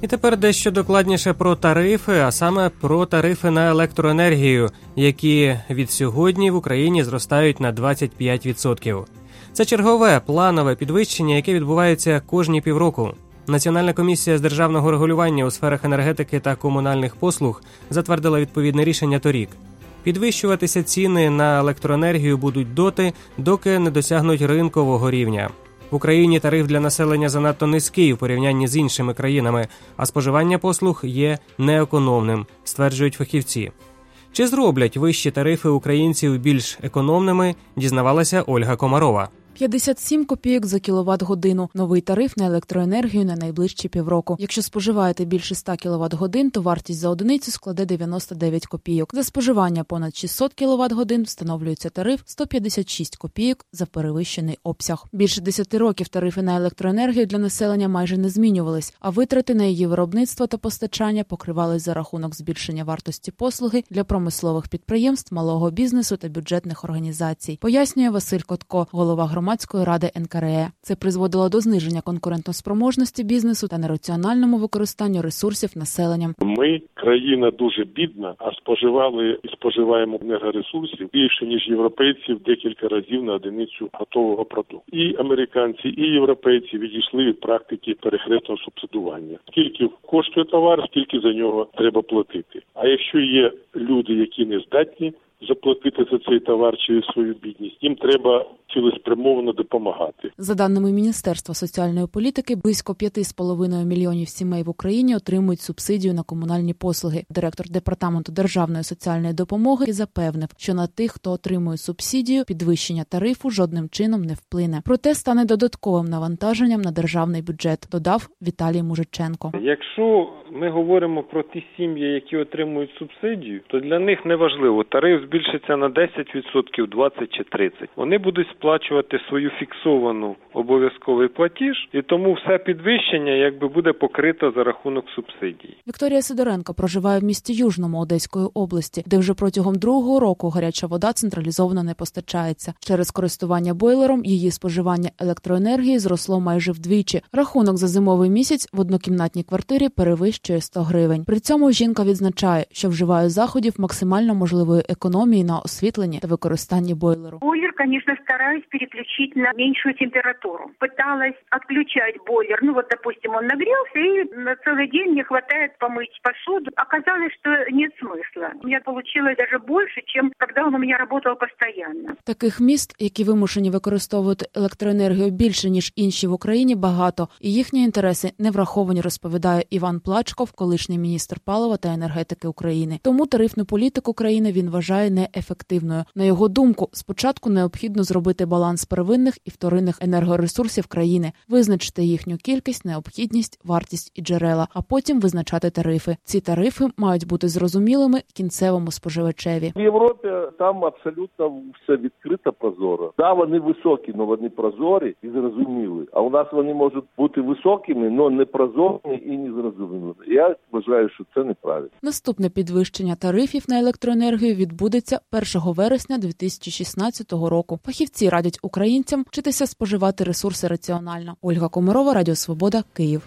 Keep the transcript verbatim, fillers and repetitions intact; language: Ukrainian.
І тепер дещо докладніше про тарифи, а саме про тарифи на електроенергію, які від сьогодні в Україні зростають на двадцять п'ять відсотків. Це чергове планове підвищення, яке відбувається кожні півроку. Національна комісія з державного регулювання у сферах енергетики та комунальних послуг затвердила відповідне рішення торік. Підвищуватися ціни на електроенергію будуть доти, доки не досягнуть ринкового рівня. В Україні тариф для населення занадто низький у порівнянні з іншими країнами, а споживання послуг є неекономним, стверджують фахівці. Чи зроблять вищі тарифи українців більш економними, дізнавалася Ольга Комарова. п'ятдесят сім копійок за кіловат-годину. Новий тариф на електроенергію на найближчі півроку. Якщо споживаєте більше ста кіловат-годин, то вартість за одиницю складе дев'яносто дев'ять копійок. За споживання понад шістсот кіловат-годин встановлюється тариф сто п'ятдесят шість копійок за перевищений обсяг. Більше десяти років тарифи на електроенергію для населення майже не змінювались, а витрати на її виробництво та постачання покривались за рахунок збільшення вартості послуги для промислових підприємств, малого бізнесу та бюджетних організацій. Пояснює Василь Котко, голова громадської Громадської ради ен ка ер е. Це призводило до зниження конкурентоспроможності бізнесу та нераціональному використанню ресурсів населенням. Ми країна дуже бідна, а споживали і споживаємо енергоресурсів більше, ніж європейці в декілька разів на одиницю готового продукту. І американці, і європейці відійшли від практики перехресного субсидування. Скільки коштує товар, скільки за нього треба платити. А якщо є люди, які не здатні заплатити за цей товар через свою бідність, їм треба цілеспрямовано допомагати. За даними Міністерства соціальної політики, близько п'ять з половиною мільйонів сімей в Україні отримують субсидію на комунальні послуги. Директор Департаменту державної соціальної допомоги запевнив, що на тих, хто отримує субсидію, підвищення тарифу жодним чином не вплине. Проте стане додатковим навантаженням на державний бюджет, додав Віталій Мужиченко. Якщо ми говоримо про ті сім'ї, які отримують субсидію, то для них не важливо, тариф збільшиться на десять відсотків, двадцять чи тридцять. Вони будуть сплачувати свою фіксовану обов'язковий платіж, і тому все підвищення якби буде покрито за рахунок субсидій. Вікторія Сидоренко проживає в місті Южному Одеської області, де вже протягом другого року гаряча вода централізовано не постачається. Через користування бойлером її споживання електроенергії зросло майже вдвічі. Рахунок за зимовий місяць в однокімнатній квартирі перевищує сто гривень. При цьому жінка відзначає, що вживає заходів максимально можливої економії на освітленні та використанні бойлеру. Бойлер, конечно, стараюсь переключить на меньшую температуру. Пыталась отключать бойлер. Ну вот, допустим, он нагрелся, и на целый день мне хватает помыть посуду. Оказалось, что нет смысла. У меня получилось даже больше, чем когда он у меня работал постоянно. Таких міст, які вимушені використовувати електроенергію більше, ніж інші в Україні, багато. І їхні інтереси не враховані, розповідає Іван Плачков, колишній міністр палива та енергетики України. Тому тарифну політику країни він вважає неефективною. На його думку, спочатку необхідно зробити баланс первинних і вторинних енергоресурсів країни, визначити їхню кількість, необхідність, вартість і джерела, а потім визначати тарифи. Ці тарифи мають бути зрозумілими кінцевому споживачеві. В Європі там абсолютно все відкрито, прозоро. Да, вони високі, але вони прозорі і зрозумілі. А у нас вони можуть бути високими, але не прозорі і не зрозумілі. Я вважаю, що це неправильно. Наступне підвищення тарифів на електроенергію відбудеться першого вересня дві тисячі шістнадцятого року. Фахівці радять українцям вчитися споживати ресурси раціонально. Ольга Комарова, Радіо Свобода, Київ.